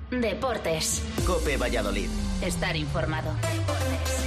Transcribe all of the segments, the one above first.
Deportes. COPE Valladolid. Estar informado. Deportes.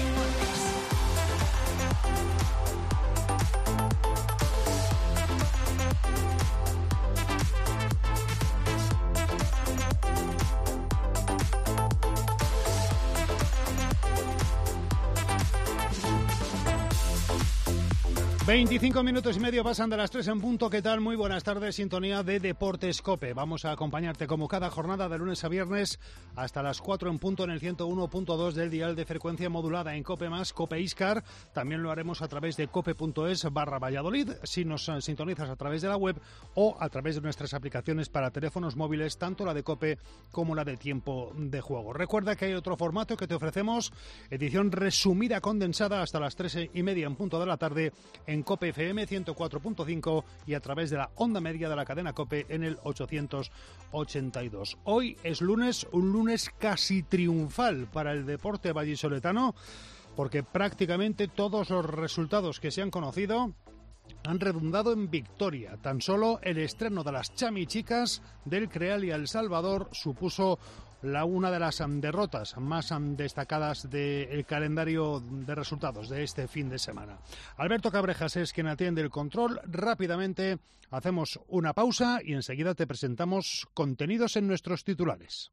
25 minutos y medio pasan de las 3 en punto. ¿Qué tal? Muy buenas tardes, sintonía de Deportes COPE. Vamos a acompañarte como cada jornada de lunes a viernes hasta las 4 en punto en el 101.2 del dial de frecuencia modulada en COPE+, COPE Iscar. También lo haremos a través de cope.es/Valladolid si nos sintonizas a través de la web o a través de nuestras aplicaciones para teléfonos móviles, tanto la de COPE como la de Tiempo de Juego. Recuerda que hay otro formato que te ofrecemos, edición resumida condensada hasta las 3:30 en punto de la tarde en COPE FM 104.5 y a través de la onda media de la cadena COPE en el 882. Hoy es lunes, un lunes casi triunfal para el deporte vallisoletano, porque prácticamente todos los resultados que se han conocido han redundado en victoria. Tan solo el estreno de las chamichicas del Crealia El Salvador supuso una de las derrotas más destacadas del calendario de resultados de este fin de semana. Alberto Cabrejas es quien atiende el control. Rápidamente hacemos una pausa y enseguida te presentamos contenidos en nuestros titulares.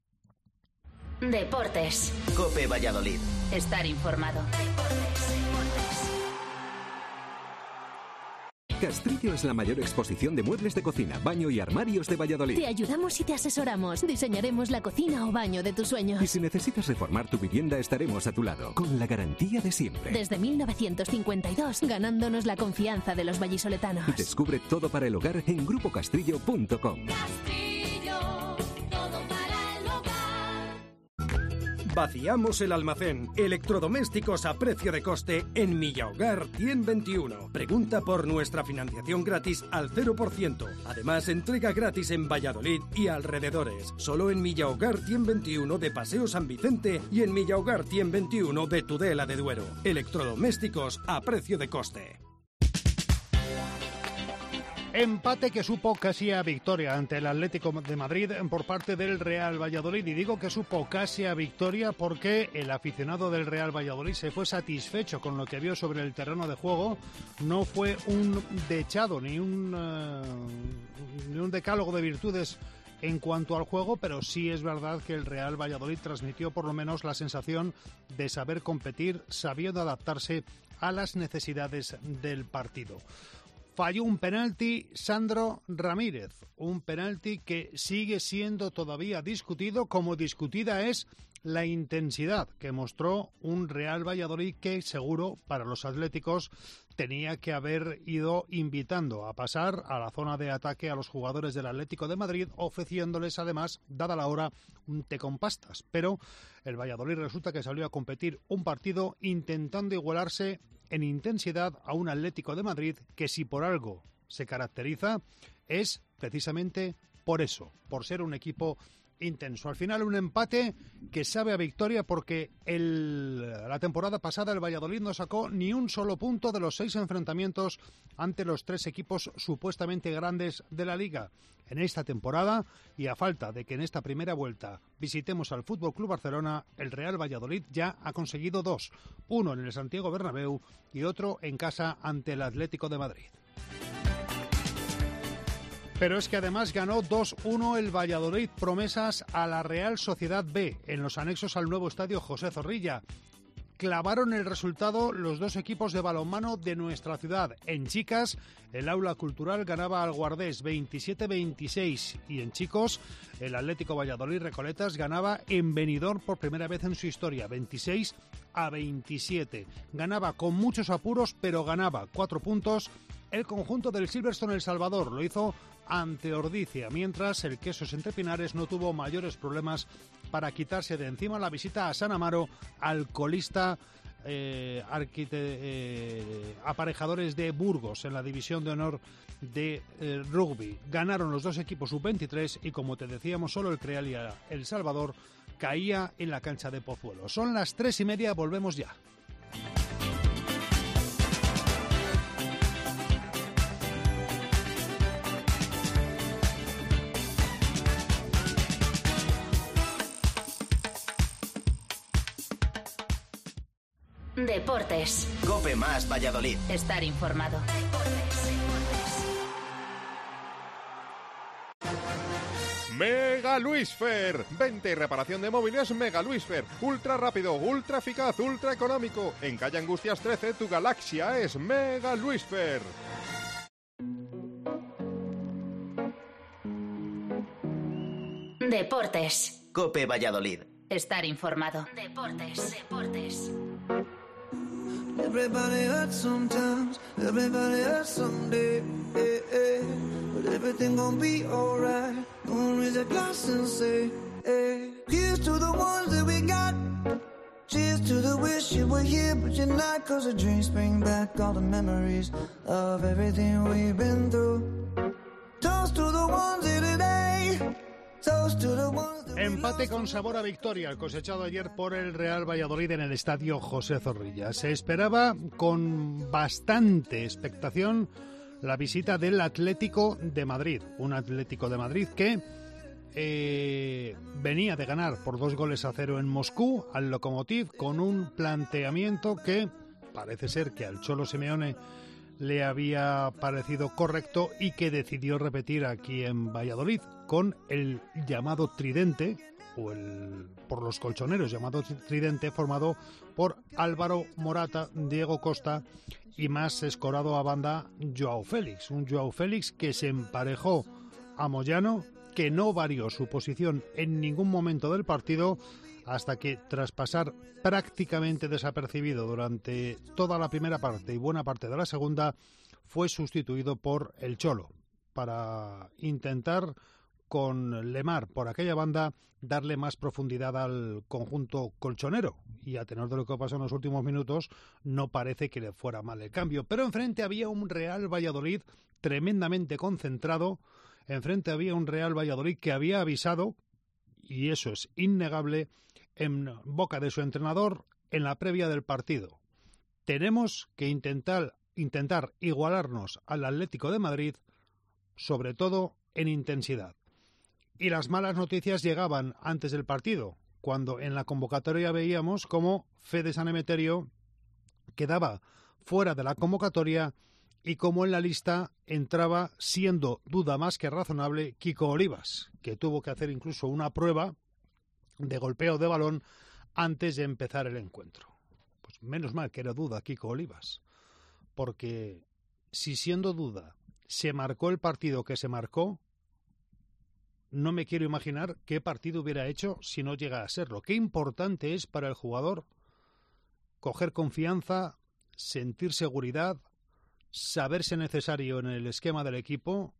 Deportes. COPE Valladolid. Estar informado. Deportes. Castrillo es la mayor exposición de muebles de cocina, baño y armarios de Valladolid. Te ayudamos y te asesoramos. Diseñaremos la cocina o baño de tus sueños. Y si necesitas reformar tu vivienda, estaremos a tu lado, con la garantía de siempre. Desde 1952, ganándonos la confianza de los vallisoletanos. Descubre todo para el hogar en grupocastrillo.com. Vaciamos el almacén. Electrodomésticos a precio de coste en Millahogar 121. Pregunta por nuestra financiación gratis al 0%. Además, entrega gratis en Valladolid y alrededores. Solo en Millahogar 121 de Paseo San Vicente y en Millahogar 121 de Tudela de Duero. Electrodomésticos a precio de coste. Empate que supo casi a victoria ante el Atlético de Madrid por parte del Real Valladolid. Y digo que supo casi a victoria porque el aficionado del Real Valladolid se fue satisfecho con lo que vio sobre el terreno de juego. No fue un dechado ni un decálogo de virtudes en cuanto al juego, pero sí es verdad que el Real Valladolid transmitió por lo menos la sensación de saber competir, sabiendo adaptarse a las necesidades del partido. Falló un penalti Sandro Ramírez, un penalti que sigue siendo todavía discutido, como discutida es la intensidad que mostró un Real Valladolid que seguro para los atléticos tenía que haber ido invitando a pasar a la zona de ataque a los jugadores del Atlético de Madrid, ofreciéndoles además, dada la hora, un té con pastas. Pero el Valladolid resulta que salió a competir un partido intentando igualarse en intensidad a un Atlético de Madrid que, si por algo se caracteriza, es precisamente por eso, por ser un equipo intenso. Al final un empate que sabe a victoria porque la temporada pasada el Valladolid no sacó ni un solo punto de los 6 enfrentamientos ante los 3 equipos supuestamente grandes de la liga. En esta temporada, y a falta de que en esta primera vuelta visitemos al FC Barcelona, el Real Valladolid ya ha conseguido 2, uno en el Santiago Bernabéu y otro en casa ante el Atlético de Madrid. Pero es que además ganó 2-1 el Valladolid, promesas a la Real Sociedad B en los anexos al nuevo estadio José Zorrilla. Clavaron el resultado los dos equipos de balonmano de nuestra ciudad. En chicas, el Aula Cultural ganaba al Guardés 27-26 y en chicos, el Atlético Valladolid Recoletas ganaba en Benidorm por primera vez en su historia, 26-27. Ganaba con muchos apuros, pero ganaba 4 puntos. El conjunto del Silverstone El Salvador lo hizo ante Ordizia, mientras el Quesos Entre Pinares no tuvo mayores problemas para quitarse de encima la visita a San Amaro al colista Aparejadores de Burgos en la división de honor de rugby. Ganaron los dos equipos sub-23 y, como te decíamos, solo el Crealia El Salvador caía en la cancha de Pozuelo. Son las 3:30, volvemos ya. Deportes. Cope más Valladolid. Estar informado. Mega Luisfer, venta y reparación de móviles Mega Luisfer, ultra rápido, ultra eficaz, ultra económico. En calle Angustias 13, tu galaxia es Mega Luisfer. Deportes. Cope Valladolid. Estar informado. Deportes. Everybody hurts sometimes, everybody hurts someday, but everything gon' be alright. Gonna raise a glass and say, here's to the ones that we got. Cheers to the wish you were here, but you're not. 'Cause the drinks bring back all the memories of everything we've been through. Toast to the ones here today. Toast to the ones that we Empate con sabor a victoria, el cosechado ayer por el Real Valladolid en el estadio José Zorrilla. Se esperaba con bastante expectación la visita del Atlético de Madrid. Un Atlético de Madrid que venía de ganar por 2-0 en Moscú al Lokomotiv, con un planteamiento que parece ser que al Cholo Simeone le había parecido correcto y que decidió repetir aquí en Valladolid, con el llamado tridente, o por los colchoneros llamado tridente, formado por Álvaro Morata, Diego Costa y más escorado a banda Joao Félix. Un Joao Félix que se emparejó a Moyano, que no varió su posición en ningún momento del partido, hasta que, tras pasar prácticamente desapercibido durante toda la primera parte y buena parte de la segunda, fue sustituido por el Cholo, para intentar, con Lemar por aquella banda, darle más profundidad al conjunto colchonero. Y a tenor de lo que pasó en los últimos minutos, no parece que le fuera mal el cambio. Pero enfrente había un Real Valladolid tremendamente concentrado. Enfrente había un Real Valladolid que había avisado, y eso es innegable, en boca de su entrenador en la previa del partido: tenemos que intentar igualarnos al Atlético de Madrid, sobre todo en intensidad. Y las malas noticias llegaban antes del partido, cuando en la convocatoria veíamos cómo Fede San Emeterio quedaba fuera de la convocatoria y cómo en la lista entraba, siendo duda más que razonable, Kiko Olivas, que tuvo que hacer incluso una prueba de golpeo de balón antes de empezar el encuentro. Pues menos mal que era duda Kiko Olivas, porque si siendo duda se marcó el partido que se marcó, no me quiero imaginar qué partido hubiera hecho si no llega a serlo. Qué importante es para el jugador coger confianza, sentir seguridad, saberse necesario en el esquema del equipo,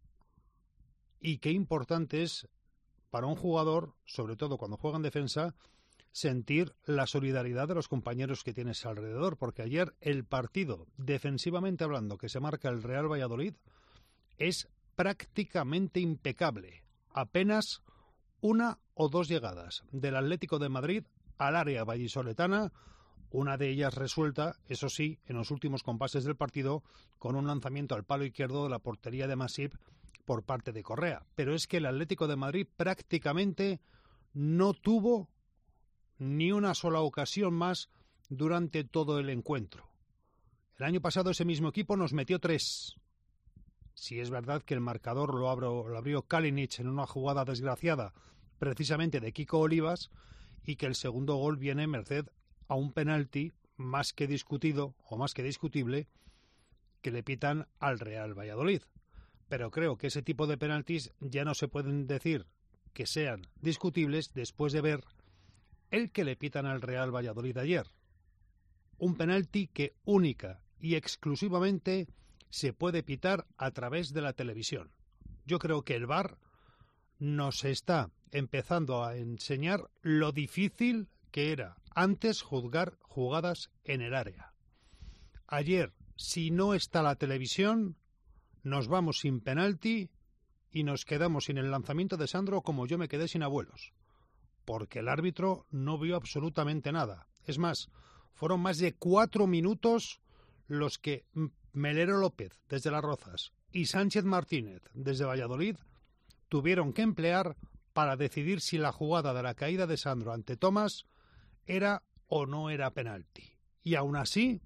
y qué importante es para un jugador, sobre todo cuando juega en defensa, sentir la solidaridad de los compañeros que tienes alrededor, porque ayer el partido, defensivamente hablando, que se marca el Real Valladolid, es prácticamente impecable. Apenas una o dos llegadas del Atlético de Madrid al área vallisoletana, una de ellas resuelta, eso sí, en los últimos compases del partido, con un lanzamiento al palo izquierdo de la portería de Masip por parte de Correa. Pero es que el Atlético de Madrid prácticamente no tuvo ni una sola ocasión más durante todo el encuentro. El año pasado ese mismo equipo nos metió 3. Si es verdad que el marcador lo abrió Kalinic en una jugada desgraciada, precisamente de Kiko Olivas, y que el segundo gol viene merced a un penalti más que discutido o más que discutible que le pitan al Real Valladolid. Pero creo que ese tipo de penaltis ya no se pueden decir que sean discutibles después de ver el que le pitan al Real Valladolid ayer. Un penalti que única y exclusivamente se puede pitar a través de la televisión. Yo creo que el VAR nos está empezando a enseñar lo difícil que era antes juzgar jugadas en el área. Ayer, si no está la televisión, nos vamos sin penalti y nos quedamos sin el lanzamiento de Sandro, como yo me quedé sin abuelos, porque el árbitro no vio absolutamente nada. Es más, fueron más de 4 minutos los que Melero López, desde Las Rozas, y Sánchez Martínez, desde Valladolid, tuvieron que emplear para decidir si la jugada de la caída de Sandro ante Tomás era o no era penalti. Y aún así,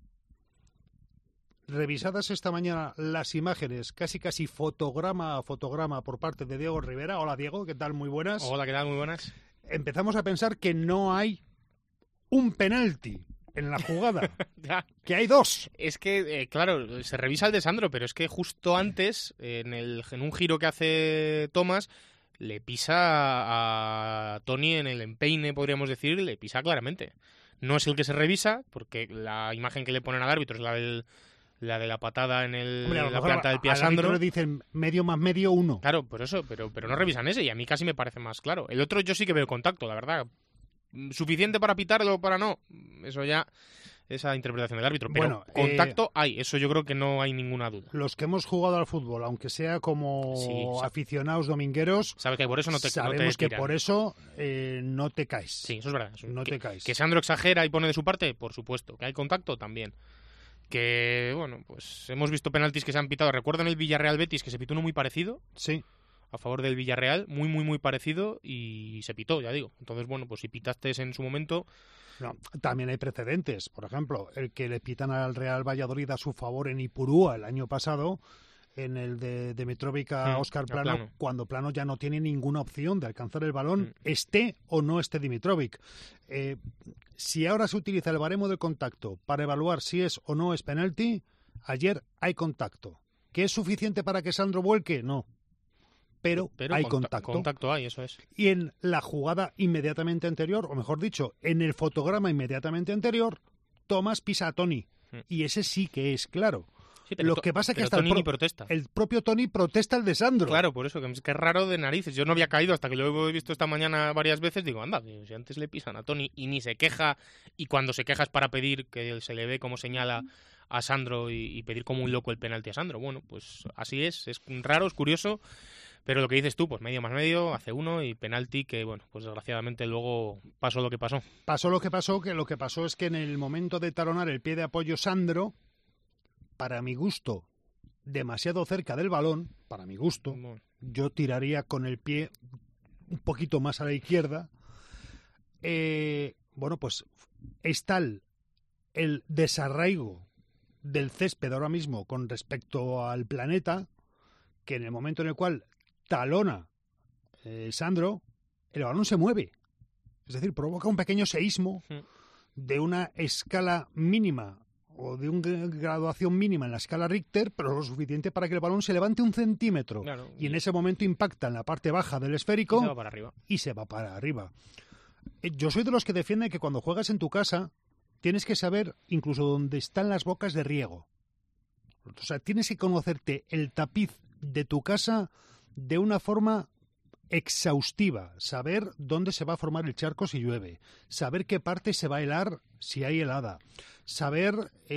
revisadas esta mañana las imágenes, casi fotograma a fotograma por parte de Diego Rivera. Hola Diego, ¿qué tal? Muy buenas. Hola, ¿qué tal? Muy buenas. Empezamos a pensar que no hay un penalti en la jugada, Ya. que hay dos. Es que, claro, se revisa el de Sandro, pero es que justo antes, en un giro que hace Thomas, le pisa a Tony en el empeine, podríamos decir, le pisa claramente. No es el que se revisa, porque la imagen que le ponen al árbitro es la de la patada en Hombre, a lo la mejor planta del pie a al Sandro. árbitro le dicen medio más medio, 1. Claro, por eso, pero no revisan ese, y a mí casi me parece más claro. El otro yo sí que veo contacto, la verdad. ¿Suficiente para pitarlo o para no? Eso ya, esa interpretación del árbitro. Pero Bueno, contacto hay, eso yo creo que no hay ninguna duda. Los que hemos jugado al fútbol, aunque sea como Sí, aficionados domingueros, Sabes que por eso sabemos que tiran. por eso no te caes. Sí, eso es verdad. No te caes. Que Sandro exagera y pone de su parte, por supuesto. Que hay contacto, también. Que, bueno, pues hemos visto penaltis que se han pitado. Recuerdo en el Villarreal-Betis que se pitó uno muy parecido. Sí. A favor del Villarreal, muy parecido, y se pitó, ya digo. Entonces, bueno, pues si pitaste en su momento... No, también hay precedentes. Por ejemplo, el que le pitan al Real Valladolid a su favor en Ipurúa el año pasado, en el de Mitrovic a Óscar Plano, cuando Plano ya no tiene ninguna opción de alcanzar el balón, esté o no esté Dimitrovic. Si ahora se utiliza el baremo de contacto para evaluar si es o no es penalti, ayer hay contacto. ¿Que es suficiente para que Sandro vuelque? No. Pero hay contacto. Contacto hay, eso es. Y en la jugada inmediatamente anterior, o mejor dicho, en el fotograma inmediatamente anterior, Thomas pisa a Tony. Y ese sí que es claro. Sí, pero Lo que pasa es que hasta Tony ni protesta. el propio Tony protesta el de Sandro. Claro, por eso, que es raro de narices. Yo no había caído hasta que lo he visto esta mañana varias veces. Digo, anda, que si antes le pisan a Tony y ni se queja, y cuando se queja es para pedir que se le ve como señala a Sandro y pedir como un loco el penalti a Sandro. Bueno, pues así es raro, es curioso. Pero lo que dices tú, pues medio más medio, hace uno y penalti que, bueno, pues desgraciadamente luego pasó lo que pasó. Pasó lo que pasó es que en el momento de talonar el pie de apoyo Sandro, para mi gusto, demasiado cerca del balón, para mi gusto, yo tiraría con el pie un poquito más a la izquierda. Bueno, pues es tal el desarraigo del césped ahora mismo con respecto al planeta, que en el momento en el cual talona Sandro, el balón se mueve. Es decir, provoca un pequeño seísmo de una escala mínima o de una graduación mínima en la escala Richter, pero lo suficiente para que el balón se levante 1 centímetro. Claro, y en ese momento impacta en la parte baja del esférico y se va para arriba. Yo soy de los que defienden que cuando juegas en tu casa tienes que saber incluso dónde están las bocas de riego. O sea, tienes que conocerte el tapiz de tu casa de una forma exhaustiva, saber dónde se va a formar el charco si llueve, saber qué parte se va a helar si hay helada, saber,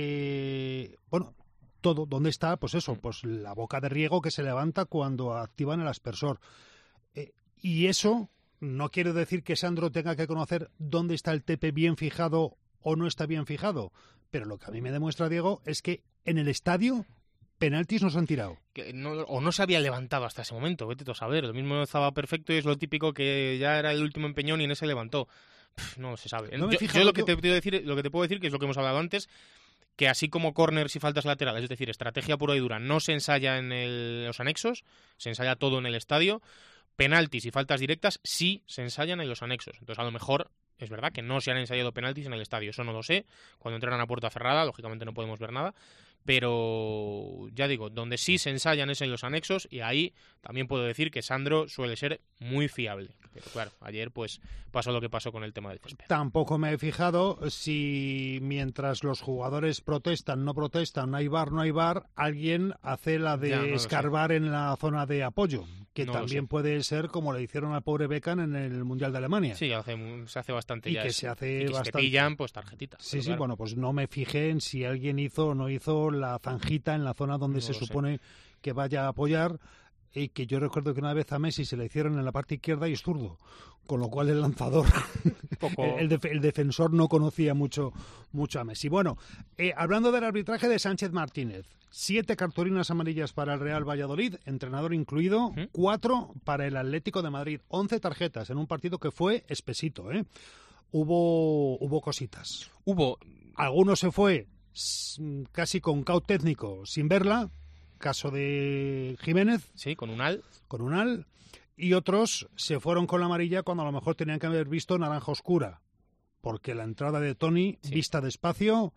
todo, dónde está, pues eso, pues la boca de riego que se levanta cuando activan el aspersor. Y eso no quiere decir que Sandro tenga que conocer dónde está el tepe bien fijado o no está bien fijado, pero lo que a mí me demuestra, Diego, es que en el estadio penaltis nos han tirado. O no se había levantado hasta ese momento, vete tú a saber. Lo mismo estaba perfecto y es lo típico que ya era el último empeñón y en ese levantó. No se sabe. No yo lo que te puedo decir, que es lo que hemos hablado antes, que así como corners y faltas laterales, es decir, estrategia pura y dura, no se ensaya en los anexos, se ensaya todo en el estadio. Penaltis y faltas directas sí se ensayan en los anexos. Entonces, a lo mejor es verdad que no se han ensayado penaltis en el estadio. Eso no lo sé. Cuando entran a puerta cerrada, lógicamente no podemos ver nada. Pero, ya digo, donde sí se ensayan es en los anexos, y ahí también puedo decir que Sandro suele ser muy fiable. Pero claro, ayer pues pasó lo que pasó con el tema del césped. Tampoco me he fijado si mientras los jugadores protestan, no protestan, hay VAR, no hay VAR, alguien hace la de escarbar en la zona de apoyo, que también puede ser como le hicieron al pobre Beckham en el Mundial de Alemania. Sí, se hace bastante ya. Y que se hace y que bastante. Se pillan pues tarjetitas. Sí, claro. Bueno, pues no me fijé en si alguien hizo o no hizo la zanjita en la zona donde se supone que vaya a apoyar, y que yo recuerdo que una vez a Messi se le hicieron en la parte izquierda y es zurdo, con lo cual el lanzador, el defensor no conocía mucho a Messi. Bueno, hablando del arbitraje de Sánchez Martínez, 7 cartulinas amarillas para el Real Valladolid, entrenador incluido, 4 para el Atlético de Madrid, 11 tarjetas en un partido que fue espesito, Hubo cositas. Alguno se fue casi con caut técnico sin verla, caso de Jiménez. Sí, con un al. Y otros se fueron con la amarilla cuando a lo mejor tenían que haber visto naranja oscura, porque la entrada de Toni, vista despacio,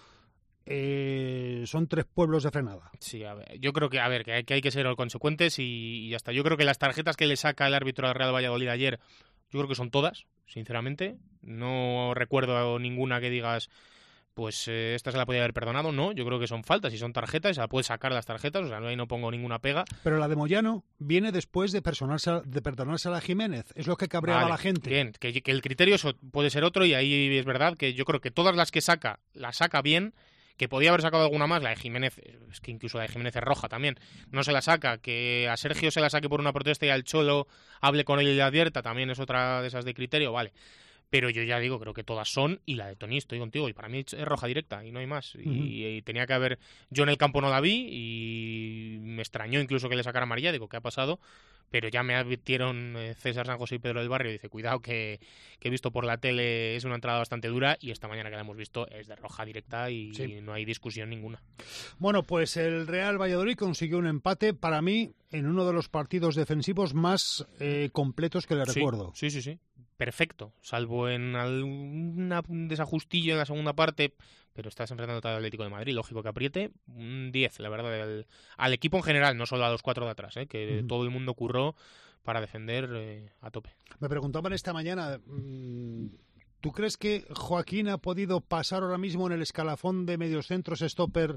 son 3 pueblos de frenada. Sí, a ver, yo creo que hay que ser consecuentes y ya está. Yo creo que las tarjetas que le saca el árbitro al Real Valladolid ayer, yo creo que son todas, sinceramente. No recuerdo ninguna que digas, pues esta se la podía haber perdonado. No, yo creo que son faltas y son tarjetas y se la puede sacar las tarjetas, o sea, ahí no pongo ninguna pega. Pero la de Moyano viene después de perdonarse a la Jiménez, es lo que cabreaba a la gente. Bien, que el criterio puede ser otro y ahí es verdad que yo creo que todas las que saca, las saca bien, que podía haber sacado alguna más, la de Jiménez, es que incluso la de Jiménez es roja también, no se la saca, que a Sergio se la saque por una protesta y al Cholo hable con él y le advierta, también es otra de esas de criterio, vale. Pero yo ya digo, creo que todas son, y la de Toni estoy contigo, y para mí es roja directa, y no hay más. Y tenía que haber... Yo en el campo no la vi, y me extrañó incluso que le sacara amarilla, digo, ¿qué ha pasado? Pero ya me advirtieron César San José y Pedro del Barrio, y dice, cuidado que he visto por la tele, es una entrada bastante dura, y esta mañana que la hemos visto es de roja directa, y no hay discusión ninguna. Bueno, pues el Real Valladolid consiguió un empate, para mí, en uno de los partidos defensivos más completos que le recuerdo. Sí. Perfecto, salvo en algún desajustillo en la segunda parte, pero estás enfrentando al Atlético de Madrid, lógico que apriete, un 10, la verdad, al equipo en general, no solo a los 4 de atrás, que todo el mundo curró para defender a tope. Me preguntaban esta mañana, ¿tú crees que Joaquín ha podido pasar ahora mismo en el escalafón de mediocentros stopper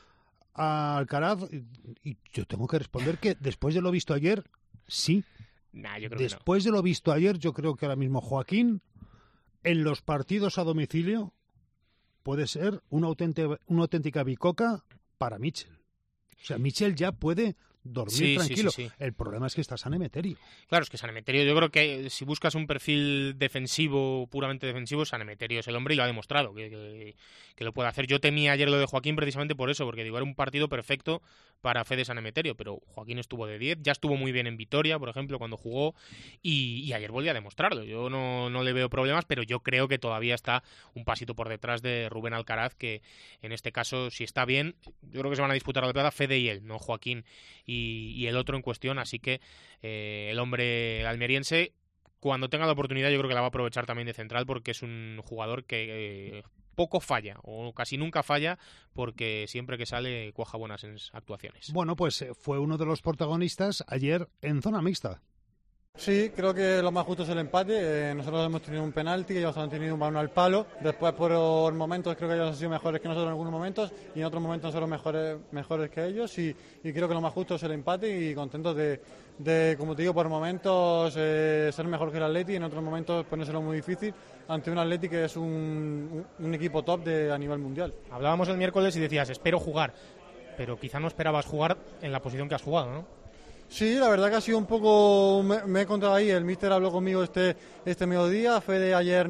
a Alcaraz? Y yo tengo que responder que después de lo visto ayer, sí. Nah, yo creo Después que no. de lo visto ayer, yo creo que ahora mismo Joaquín, en los partidos a domicilio, puede ser una auténtica bicoca para Mitchell. O sea, Mitchell ya puede dormir tranquilo. Sí. El problema es que está San Emeterio. Claro, es que San Emeterio, yo creo que si buscas un perfil defensivo, puramente defensivo, San Emeterio es el hombre y lo ha demostrado, que lo puede hacer. Yo temía ayer lo de Joaquín precisamente por eso, porque digo, era un partido perfecto para Fede San Emeterio, pero Joaquín estuvo de 10, ya estuvo muy bien en Vitoria, por ejemplo, cuando jugó, y ayer volvió a demostrarlo. Yo no le veo problemas, pero yo creo que todavía está un pasito por detrás de Rubén Alcaraz, que en este caso, si está bien, yo creo que se van a disputar la plata Fede y él, no Joaquín y el otro en cuestión, así que el hombre almeriense, cuando tenga la oportunidad, yo creo que la va a aprovechar también de central, porque es un jugador que poco falla, o casi nunca falla, porque siempre que sale cuaja buenas actuaciones. Bueno, pues fue uno de los protagonistas ayer en zona mixta. Sí, creo que lo más justo es el empate. Nosotros hemos tenido un penalti, ellos han tenido un balón al palo. Después, por momentos, creo que ellos han sido mejores que nosotros en algunos momentos, y en otros momentos nosotros mejores que ellos. Y creo que lo más justo es el empate, y contentos de como te digo, por momentos ser mejor que el Atleti, y en otros momentos ponérselo muy difícil ante un Atleti que es un equipo top a nivel mundial. Hablábamos el miércoles y decías, espero jugar, pero quizá no esperabas jugar en la posición que has jugado, ¿no? Sí, la verdad que ha sido un poco, me he encontrado ahí, el míster habló conmigo este mediodía, Fede ayer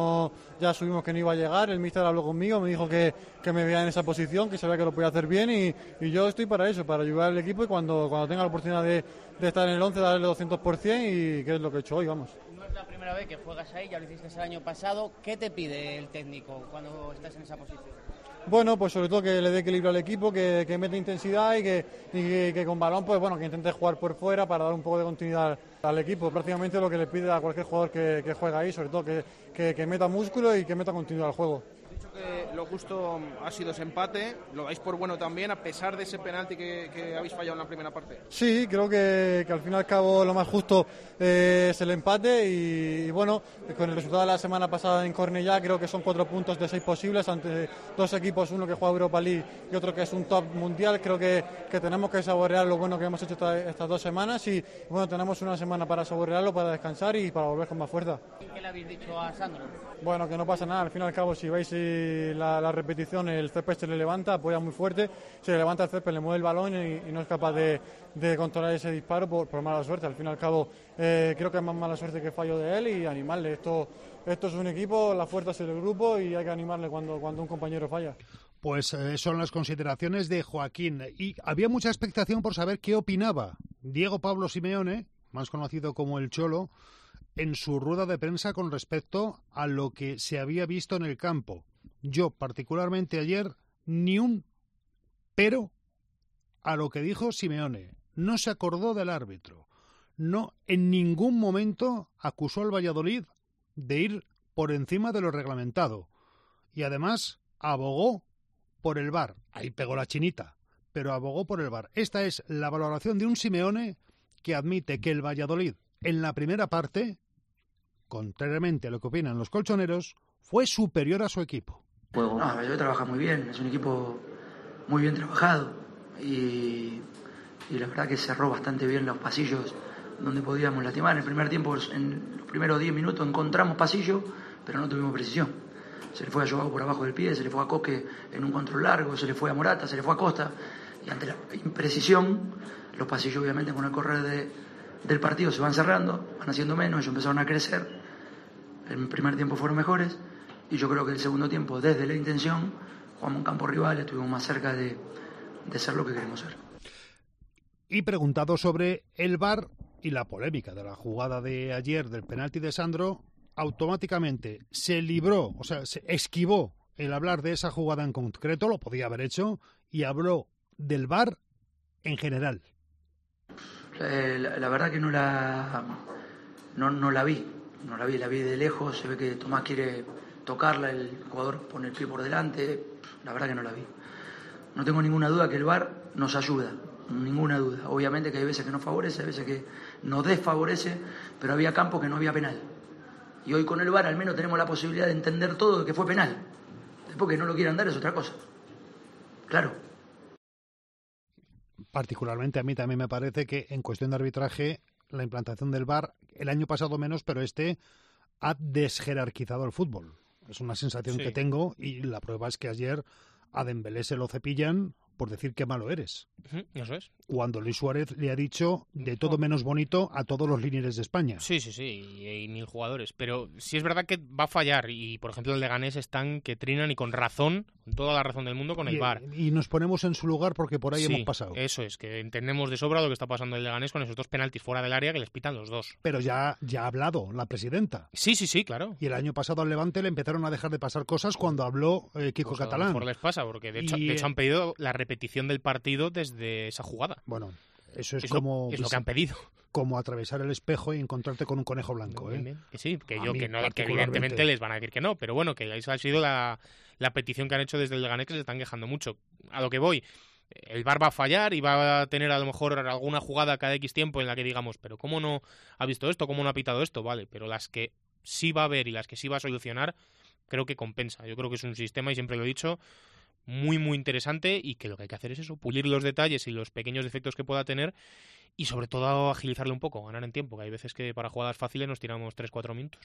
ya subimos que no iba a llegar, el míster habló conmigo, me dijo que me veía en esa posición, que sabía que lo podía hacer bien, y yo estoy para eso, para ayudar al equipo, y cuando tenga la oportunidad de estar en el 11, darle 200%, y que es lo que he hecho hoy, vamos. No es la primera vez que juegas ahí, ya lo hiciste el año pasado. ¿Qué te pide el técnico cuando estás en esa posición? Bueno, pues sobre todo que le dé equilibrio al equipo, que meta intensidad y que con balón, pues bueno, que intente jugar por fuera para dar un poco de continuidad al equipo. Prácticamente lo que le pide a cualquier jugador que juega ahí, sobre todo que meta músculo y que meta continuidad al juego. Que lo justo ha sido ese empate, lo dais por bueno también, a pesar de ese penalti que habéis fallado en la primera parte. Sí, creo que al fin y al cabo lo más justo es el empate, y bueno, con el resultado de la semana pasada en Cornellá, creo que son 4 puntos de 6 posibles ante 2 equipos, uno que juega Europa League y otro que es un top mundial. Creo que tenemos que saborear lo bueno que hemos hecho estas 2 semanas, y bueno, tenemos una semana para saborearlo, para descansar y para volver con más fuerza. ¿Qué le habéis dicho a Sandro? Bueno, que no pasa nada, al fin y al cabo, si veis la repetición, el césped se le levanta, apoya muy fuerte, se le levanta el césped, le mueve el balón y no es capaz de controlar ese disparo por mala suerte. Al fin y al cabo, creo que es más mala suerte que fallo de él, y animarle. Esto es un equipo, la fuerza es el grupo, y hay que animarle cuando un compañero falla. Pues son las consideraciones de Joaquín. Y había mucha expectación por saber qué opinaba Diego Pablo Simeone, más conocido como el Cholo, en su rueda de prensa con respecto a lo que se había visto en el campo. yo particularmente ayer, ni un pero a lo que dijo Simeone. No se acordó del árbitro. No, en ningún momento acusó al Valladolid de ir por encima de lo reglamentado. Y además abogó por el VAR. Ahí pegó la chinita, pero abogó por el VAR. Esta es la valoración de un Simeone que admite que el Valladolid, en la primera parte, contrariamente a lo que opinan los colchoneros, fue superior a su equipo. No, el Valladolid trabaja muy bien, es un equipo muy bien trabajado y la verdad que cerró bastante bien los pasillos donde podíamos lastimar. En el primer tiempo, en los primeros 10 minutos encontramos pasillo, pero no tuvimos precisión. Se le fue a Joao por abajo del pie, se le fue a Coque en un control largo, se le fue a Morata, se le fue a Costa, y ante la imprecisión los pasillos obviamente con el correr del partido se van cerrando, van haciendo menos, ellos empezaron a crecer. El primer tiempo fueron mejores y yo creo que el segundo tiempo, desde la intención, jugamos en campo rival, estuvimos más cerca de ser lo que queremos ser. Y preguntado sobre el VAR y la polémica de la jugada de ayer del penalti de Sandro, automáticamente se libró, o sea, se esquivó el hablar de esa jugada en concreto, lo podía haber hecho, y habló del VAR en general. La verdad que no la vi, la vi de lejos, se ve que Tomás quiere tocarla, el jugador pone el pie por delante, la verdad que no la vi. No tengo ninguna duda que el VAR nos ayuda, ninguna duda. Obviamente que hay veces que nos favorece, hay veces que nos desfavorece, pero había campos que no había penal. Y hoy con el VAR al menos tenemos la posibilidad de entender todo de que fue penal. Después que no lo quieran dar es otra cosa. Claro. Particularmente a mí también me parece que en cuestión de arbitraje la implantación del VAR, el año pasado menos, pero ha desjerarquizado el fútbol. Es una sensación que tengo y la prueba es que ayer a Dembélé se lo cepillan por decir qué malo eres. Eso es. Cuando Luis Suárez le ha dicho de todo menos bonito a todos los linieres de España. Sí, y 1000 jugadores. Pero sí es verdad que va a fallar. Y, por ejemplo, el Leganés están que trinan y con razón, con toda la razón del mundo, con el VAR. Y nos ponemos en su lugar porque por ahí hemos pasado. Eso es, que entendemos de sobra lo que está pasando en el Leganés con esos 2 penaltis fuera del área que les pitan los 2. Pero ya ha hablado la presidenta. Sí, claro. Y el año pasado al Levante le empezaron a dejar de pasar cosas cuando habló Kiko Catalán. A lo mejor les pasa, porque de hecho han pedido la repetición del partido desde esa jugada. Bueno, eso es como... Es lo que han pedido. Como atravesar el espejo y encontrarte con un conejo blanco. Bien. Que sí, que evidentemente les van a decir que no, pero bueno, que esa ha sido la petición que han hecho desde el Leganés, que se están quejando mucho. A lo que voy, el VAR va a fallar y va a tener a lo mejor alguna jugada cada X tiempo en la que digamos, pero ¿cómo no ha visto esto? ¿Cómo no ha pitado esto? Vale, pero las que sí va a ver y las que sí va a solucionar, creo que compensa. Yo creo que es un sistema, y siempre lo he dicho, muy, muy interesante, y que lo que hay que hacer es eso, pulir los detalles y los pequeños defectos que pueda tener y sobre todo agilizarle un poco, ganar en tiempo, que hay veces que para jugadas fáciles nos tiramos 3-4 minutos.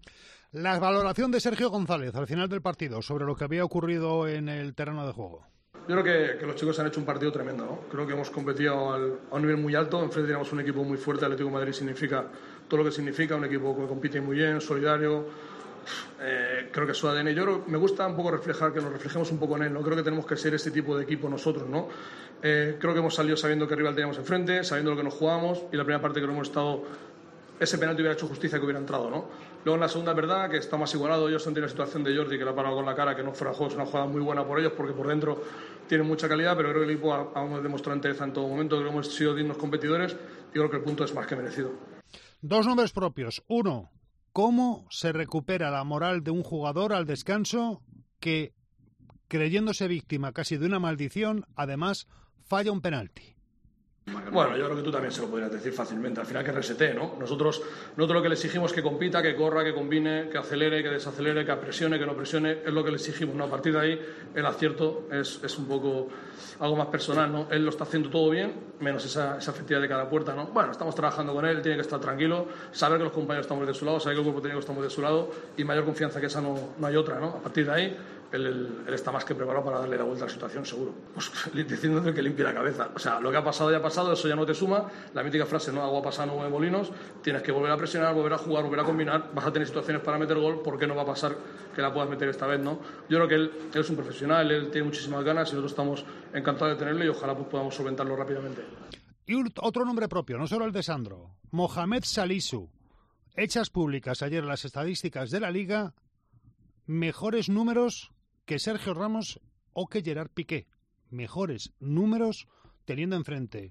La valoración de Sergio González al final del partido sobre lo que había ocurrido en el terreno de juego. Yo creo que los chicos han hecho un partido tremendo, ¿no? Creo que hemos competido a un nivel muy alto. Enfrente tenemos un equipo muy fuerte. Atlético de Madrid significa todo lo que significa, un equipo que compite muy bien, solidario. Creo que es su ADN. Yo creo, me gusta un poco reflejar, que nos reflejemos un poco en él, ¿no? Creo que tenemos que ser ese tipo de equipo nosotros, ¿no? Creo que hemos salido sabiendo qué rival teníamos enfrente, sabiendo lo que nos jugábamos, y la primera parte creo que hemos estado... Ese penalti hubiera hecho justicia que hubiera entrado, ¿no? Luego en la segunda, verdad, que está más igualado. Ellos han tenido la situación de Jordi, que la ha parado con la cara, que no fuera juego. Es una jugada muy buena por ellos, porque por dentro tienen mucha calidad, pero creo que el equipo ha demostrado entereza en todo momento. Creo que hemos sido dignos competidores y creo que el punto es más que merecido. 2 nombres propios. Uno, ¿cómo se recupera la moral de un jugador al descanso que, creyéndose víctima casi de una maldición, además falla un penalti? Bueno, yo creo que tú también se lo podrías decir fácilmente. Al final que resete, ¿no? Nosotros lo que le exigimos es que compita, que corra, que combine, que acelere, que desacelere, que presione, que no presione. Es lo que le exigimos, ¿no? A partir de ahí, el acierto es un poco algo más personal, ¿no? Él lo está haciendo todo bien, menos esa efectividad de cada puerta, ¿no? Bueno, estamos trabajando con él, tiene que estar tranquilo, saber que los compañeros estamos de su lado, saber que el grupo técnico estamos de su lado, y mayor confianza que esa no hay otra, ¿no? A partir de ahí, él está más que preparado para darle la vuelta a la situación, seguro. Pues diciéndote que limpie la cabeza. O sea, lo que ha pasado ya ha pasado, eso ya no te suma. La mítica frase, no, agua pasada no mueve molinos. Tienes que volver a presionar, volver a jugar, volver a combinar. Vas a tener situaciones para meter gol. ¿Por qué no va a pasar que la puedas meter esta vez, no? Yo creo que él es un profesional, él tiene muchísimas ganas y nosotros estamos encantados de tenerle y ojalá pues podamos solventarlo rápidamente. Y otro nombre propio, no solo el de Sandro. Mohamed Salisu. Hechas públicas ayer las estadísticas de la Liga, mejores números que Sergio Ramos o que Gerard Piqué. Mejores números teniendo enfrente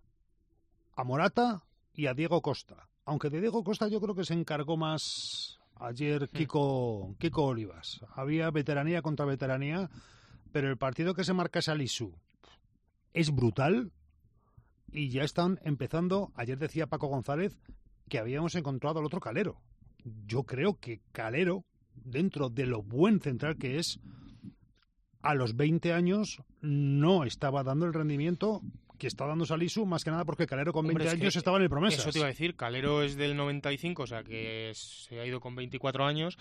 a Morata y a Diego Costa. Aunque de Diego Costa yo creo que se encargó más ayer Kiko Olivas. Había veteranía contra veteranía, pero el partido que se marca Salisu es brutal y ya están empezando. Ayer decía Paco González que habíamos encontrado al otro Calero. Yo creo que Calero, dentro de lo buen central que es, a los 20 años no estaba dando el rendimiento que está dando Salisu, más que nada porque Calero con 20 años estaba en el Promesas. Eso te iba a decir, Calero es del 95, o sea que se ha ido con 24 años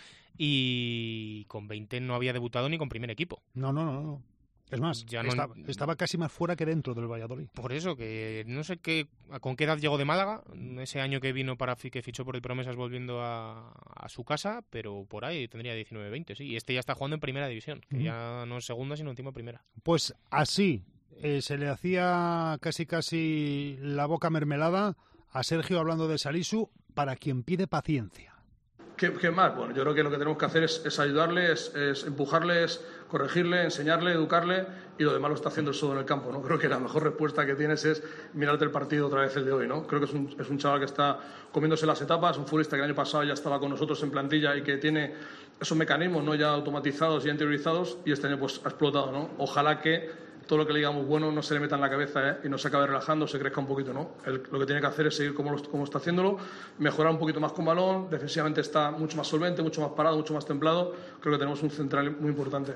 y con 20 no había debutado ni con primer equipo. No. Es más, ya estaba casi más fuera que dentro del Valladolid. Por eso, que no sé con qué edad llegó de Málaga, ese año que vino que fichó por el Promesas volviendo a su casa, pero por ahí tendría 19-20, sí. Y este ya está jugando en primera división, que ya no es segunda, sino encima primera. Pues así se le hacía casi la boca mermelada a Sergio hablando de Salisu, para quien pide paciencia. ¿Qué más? Bueno, yo creo que lo que tenemos que hacer es ayudarle, es empujarle, es corregirle, enseñarle, educarle, y lo demás lo está haciendo él solo en el campo, ¿no? Creo que la mejor respuesta que tienes es mirarte el partido otra vez el de hoy, ¿no? Creo que es un chaval que está comiéndose las etapas, un futbolista que el año pasado ya estaba con nosotros en plantilla y que tiene esos mecanismos, ¿no?, ya automatizados y interiorizados, y este año pues ha explotado, ¿no? Ojalá que todo lo que le digamos bueno no se le meta en la cabeza, y no se acabe relajando, se crezca un poquito, ¿no? Lo que tiene que hacer es seguir como está haciéndolo, mejorar un poquito más con balón, defensivamente está mucho más solvente, mucho más parado, mucho más templado. Creo que tenemos un central muy importante.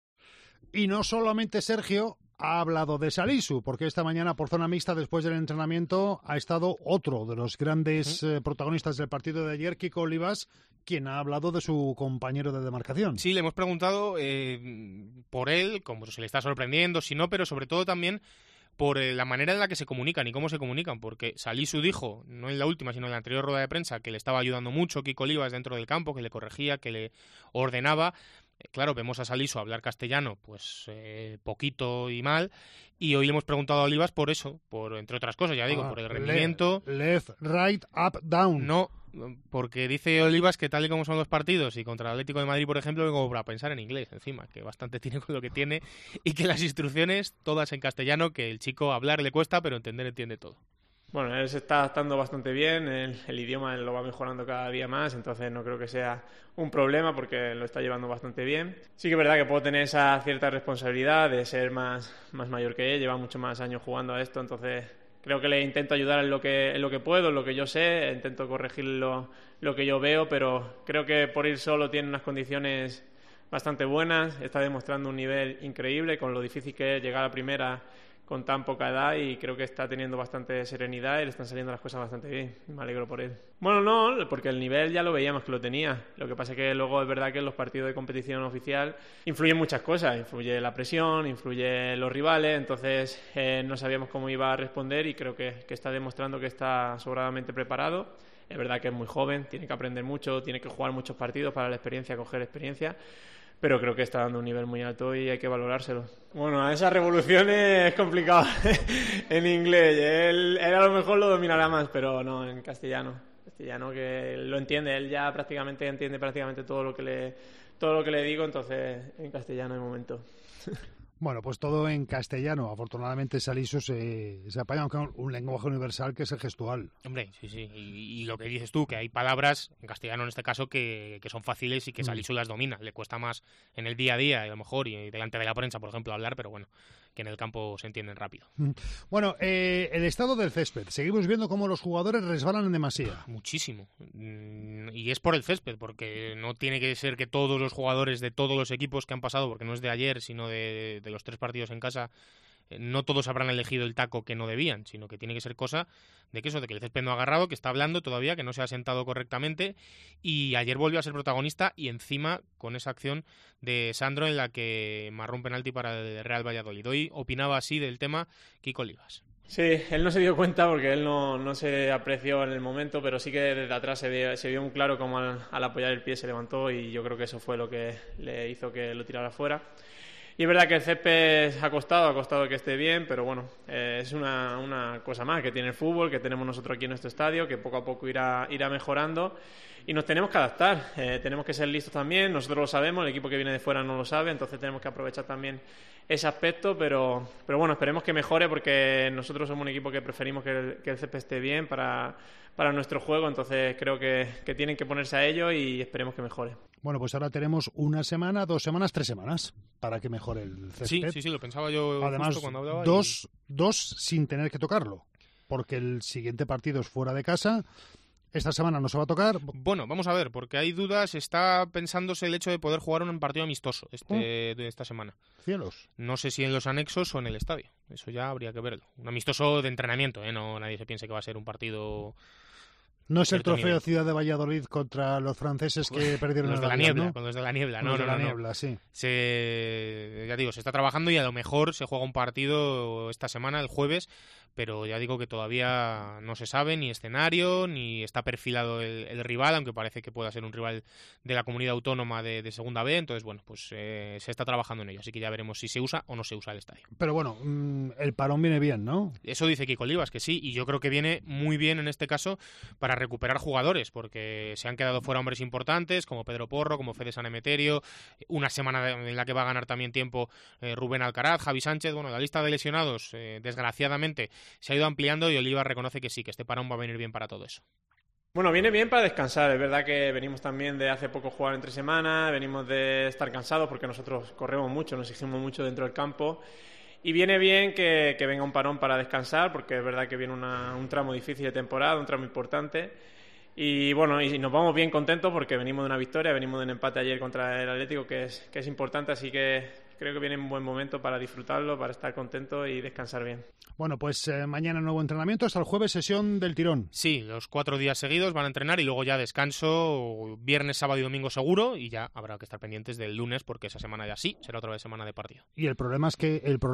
Y no solamente Sergio ha hablado de Salisu, porque esta mañana por zona mixta, después del entrenamiento, ha estado otro de los grandes protagonistas del partido de ayer, Kiko Olivas, quien ha hablado de su compañero de demarcación. Sí, le hemos preguntado por él, cómo se le está sorprendiendo, si no, pero sobre todo también por la manera en la que se comunican y cómo se comunican, porque Salisu dijo, no en la última, sino en la anterior rueda de prensa, que le estaba ayudando mucho Kiko Olivas dentro del campo, que le corregía, que le ordenaba. Claro, vemos a Salisu hablar castellano, pues poquito y mal, y hoy le hemos preguntado a Olivas por eso, entre otras cosas, ya digo, por el rendimiento. Left, right, up, down. No, porque dice Olivas que tal y como son los partidos, y contra el Atlético de Madrid, por ejemplo, vengo para pensar en inglés encima, que bastante tiene con lo que tiene, y que las instrucciones todas en castellano, que el chico hablar le cuesta, pero entender entiende todo. Bueno, él se está adaptando bastante bien, el idioma lo va mejorando cada día más, entonces no creo que sea un problema porque lo está llevando bastante bien. Sí que es verdad que puedo tener esa cierta responsabilidad de ser más mayor que él, lleva muchos más años jugando a esto, entonces creo que le intento ayudar en lo que puedo, en lo que yo sé, intento corregir lo que yo veo, pero creo que por ir solo tiene unas condiciones bastante buenas, está demostrando un nivel increíble con lo difícil que es llegar a primera con tan poca edad, y creo que está teniendo bastante serenidad y le están saliendo las cosas bastante bien. Me alegro por él. Bueno, no, porque el nivel ya lo veíamos que lo tenía. Lo que pasa es que luego es verdad que en los partidos de competición oficial influyen muchas cosas. Influye la presión, influye los rivales, entonces no sabíamos cómo iba a responder, y creo que está demostrando que está sobradamente preparado. Es verdad que es muy joven, tiene que aprender mucho, tiene que jugar muchos partidos para la experiencia, coger experiencia, pero creo que está dando un nivel muy alto y hay que valorárselo. Bueno, a esas revoluciones es complicado en inglés. Él a lo mejor lo dominará más, pero no, en castellano que lo entiende. Él ya entiende todo lo que le digo, entonces en castellano de momento. Bueno, pues todo en castellano. Afortunadamente Salisu se apaña, aunque un lenguaje universal que es el gestual. Hombre, sí. Y lo que dices tú, que hay palabras, en castellano en este caso, que son fáciles y que Salisu las domina. Le cuesta más en el día a día, a lo mejor, y delante de la prensa, por ejemplo, hablar, pero bueno, que en el campo se entienden rápido. Bueno, el estado del césped. Seguimos viendo cómo los jugadores resbalan en demasía. Muchísimo. Y es por el césped, porque no tiene que ser que todos los jugadores de todos los equipos que han pasado, porque no es de ayer, sino de los 3 partidos en casa, no todos habrán elegido el taco que no debían, sino que tiene que ser cosa de que el césped no ha agarrado, que está hablando todavía, que no se ha sentado correctamente, y ayer volvió a ser protagonista, y encima con esa acción de Sandro en la que marró un penalti para el Real Valladolid. Hoy opinaba así del tema Kiko Olivas. Sí, él no se dio cuenta porque él no se apreció en el momento, pero sí que desde atrás se vio muy claro cómo al apoyar el pie se levantó, y yo creo que eso fue lo que le hizo que lo tirara fuera. Y es verdad que el césped ha costado que esté bien, pero bueno, es una cosa más que tiene el fútbol, que tenemos nosotros aquí en nuestro estadio, que poco a poco irá mejorando. nos tenemos que adaptar, tenemos que ser listos también, nosotros lo sabemos, el equipo que viene de fuera no lo sabe, entonces tenemos que aprovechar también ese aspecto, pero bueno, esperemos que mejore porque nosotros somos un equipo que preferimos que el césped esté bien para nuestro juego, entonces creo que tienen que ponerse a ello y esperemos que mejore. Bueno, pues ahora tenemos 1 semana, 2 semanas, 3 semanas para que mejore el césped. Sí, lo pensaba yo. Además, justo cuando hablaba. dos sin tener que tocarlo, porque el siguiente partido es fuera de casa. ¿Esta semana no se va a tocar? Bueno, vamos a ver, porque hay dudas. Está pensándose el hecho de poder jugar un partido amistoso de esta semana. Cielos. No sé si en los anexos o en el estadio. Eso ya habría que verlo. Un amistoso de entrenamiento, ¿eh? No, nadie se piense que va a ser un partido... No es el trofeo Ciudad de Valladolid contra los franceses que perdieron los de la niebla, ¿no? Con los de la niebla. No, la niebla, sí. Ya digo, se está trabajando y a lo mejor se juega un partido esta semana, el jueves, pero ya digo que todavía no se sabe ni escenario, ni está perfilado el rival, aunque parece que pueda ser un rival de la comunidad autónoma de Segunda B, entonces bueno, pues se está trabajando en ello, así que ya veremos si se usa o no se usa el estadio. Pero bueno, el parón viene bien, ¿no? Eso dice Kiko Olivas, que sí, y yo creo que viene muy bien en este caso para recuperar jugadores, porque se han quedado fuera hombres importantes, como Pedro Porro, como Fede San Emeterio, una semana en la que va a ganar también tiempo Rubén Alcaraz, Javi Sánchez, bueno, la lista de lesionados, desgraciadamente, se ha ido ampliando y Olivas reconoce que sí, que este parón va a venir bien para todo eso. Bueno, viene bien para descansar, es verdad que venimos también de hace poco jugar entre semana, venimos de estar cansados porque nosotros corremos mucho, nos exigimos mucho dentro del campo y viene bien que venga un parón para descansar porque es verdad que viene un tramo difícil de temporada, un tramo importante y bueno, y nos vamos bien contentos porque venimos de una victoria, venimos de un empate ayer contra el Atlético que es importante, así que creo que viene un buen momento para disfrutarlo, para estar contento y descansar bien. Bueno, pues mañana nuevo entrenamiento, hasta el jueves sesión del tirón. Sí, los 4 días seguidos van a entrenar y luego ya descanso viernes, sábado y domingo seguro y ya habrá que estar pendientes del lunes porque esa semana ya sí, será otra vez semana de partido. Y el problema es que el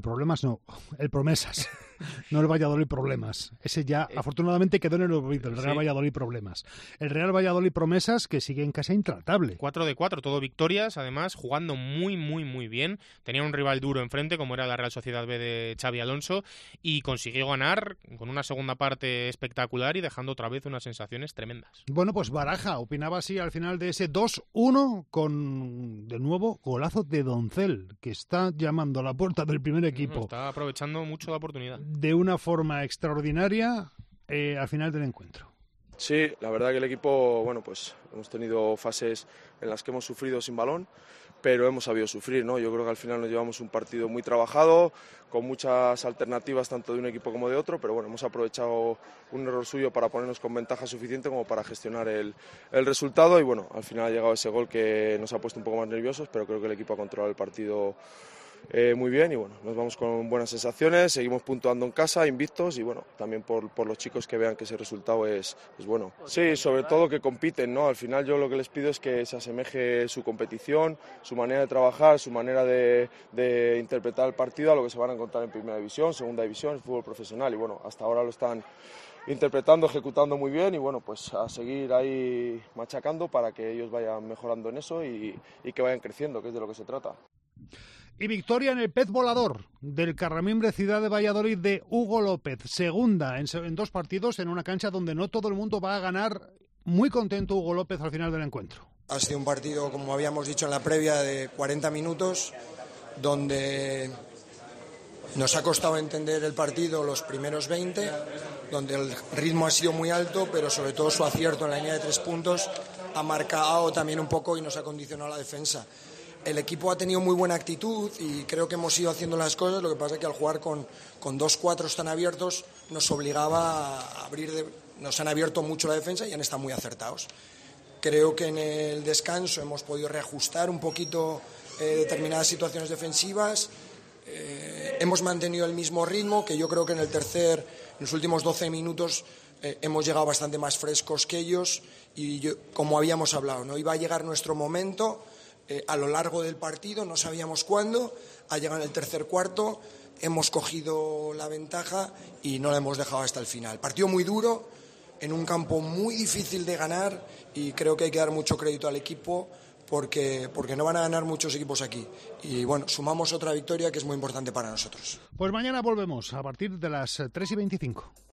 Promesas, no el Valladolid Problemas. Ese ya afortunadamente quedó en el olvido, el Real Valladolid Problemas. El Real Valladolid Promesas que sigue en casa intratable. 4 de 4, todo victorias, además jugando muy, muy, muy bien. Tenía un rival duro enfrente como era la Real Sociedad B de Xavi Alonso y consiguió ganar con una segunda parte espectacular y dejando otra vez unas sensaciones tremendas. Bueno, pues Baraja opinaba así al final de ese 2-1 con, de nuevo, golazo de Doncel, que está llamando a la puerta del primer equipo. Está aprovechando mucho la oportunidad. De una forma extraordinaria al final del encuentro. Sí, la verdad que el equipo, bueno, pues hemos tenido fases en las que hemos sufrido sin balón, pero hemos sabido sufrir, ¿no? Yo creo que al final nos llevamos un partido muy trabajado, con muchas alternativas tanto de un equipo como de otro, pero bueno, hemos aprovechado un error suyo para ponernos con ventaja suficiente como para gestionar el resultado y bueno, al final ha llegado ese gol que nos ha puesto un poco más nerviosos, pero creo que el equipo ha controlado el partido muy bien y bueno, nos vamos con buenas sensaciones, seguimos puntuando en casa, invictos y bueno, también por los chicos que vean que ese resultado es bueno. Sí, sobre todo que compiten, ¿no? Al final yo lo que les pido es que se asemeje su competición, su manera de trabajar, su manera de interpretar el partido a lo que se van a encontrar en Primera División, Segunda División, fútbol profesional y bueno, hasta ahora lo están interpretando, ejecutando muy bien y bueno, pues a seguir ahí machacando para que ellos vayan mejorando en eso y que vayan creciendo, que es de lo que se trata. Y victoria en el pez volador del Carramimbre Ciudad de Valladolid de Hugo López. Segunda en 2 partidos en una cancha donde no todo el mundo va a ganar. Muy contento Hugo López al final del encuentro. Ha sido un partido, como habíamos dicho en la previa, de 40 minutos, donde nos ha costado entender el partido los primeros 20, donde el ritmo ha sido muy alto, pero sobre todo su acierto en la línea de 3 puntos ha marcado también un poco y nos ha condicionado la defensa. El equipo ha tenido muy buena actitud y creo que hemos ido haciendo las cosas, lo que pasa es que al jugar con 2 cuatros tan abiertos nos obligaba a abrir, nos han abierto mucho la defensa y han estado muy acertados. Creo que en el descanso hemos podido reajustar un poquito determinadas situaciones defensivas, hemos mantenido el mismo ritmo, que yo creo que en los últimos 12 minutos hemos llegado bastante más frescos que ellos y como habíamos hablado, ¿no? Iba a llegar nuestro momento. A lo largo del partido, no sabíamos cuándo, ha llegado en el tercer cuarto, hemos cogido la ventaja y no la hemos dejado hasta el final. Partido muy duro, en un campo muy difícil de ganar y creo que hay que dar mucho crédito al equipo porque no van a ganar muchos equipos aquí. Y bueno, sumamos otra victoria que es muy importante para nosotros. Pues mañana volvemos a partir de las 3:25.